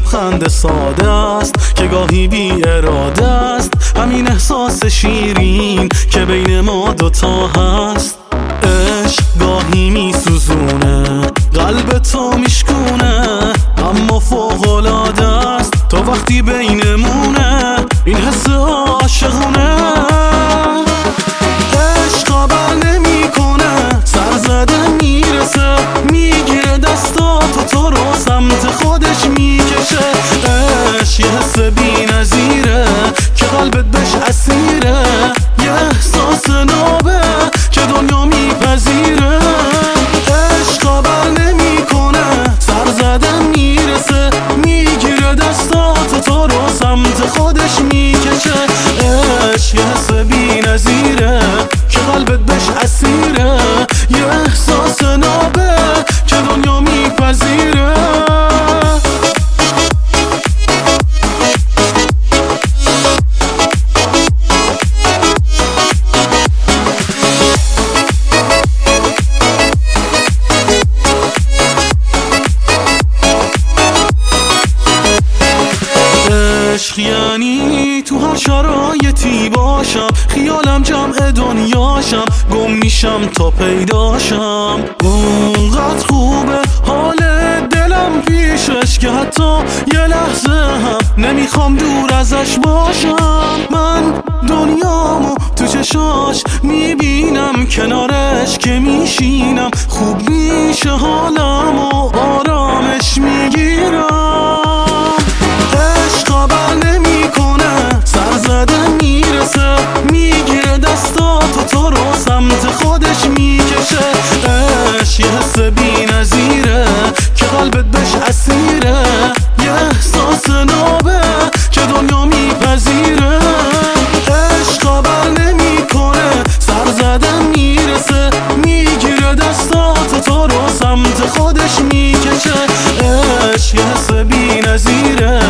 لبخند ساده است که گاهی بی اراده است، همین احساس شیرین که بین ما دوتا هست. عشق گاهی میسوزونه، قلب تو میشکونه، اما فوق‌العاده است تو وقتی بینمونه، این حس عاشقونه. عشق بر نمیکنه، سر زده میرسه، میگیره دستاتو تو رو سمت خودش میکشه. عشق یه حس بی نظیره که قلبت بهش اسیره، یه احساس نابه که دنیا میپذیره. عشق بر نمیکنه، سر زده میرسه، میگیره دستاتو تو رو سمت خودش میکشه. عشق یه حس بی نظیره که قلبت بهش اسیره، یه احساس نابه که دنیا میپذیره. عشق یعنی تو هر شرایطی باشم، خیالم جمع دنیاشم، گم میشم تا پیداشم. اونقدر خوبه حال دلم پیشش که حتی یه لحظه هم نمیخوام دور ازش باشم. من دنیامو تو چشاش میبینم، کنارش که میشینم خوب میشه حالم و آرامش میگیرم. عشق بر نمیکنه، سر زده میرسه، میگیره دستاتو تو رو سمت خودش میکشه. عشق یه حس بی نظیره که قلبت بهش اسیره، یه احساس نابه که دنیا میپذیره. عشق بر نمیکنه، سر زده میرسه، میگیره دستاتو تو رو سمت خودش میکشه. عشق یه حس بی نظیره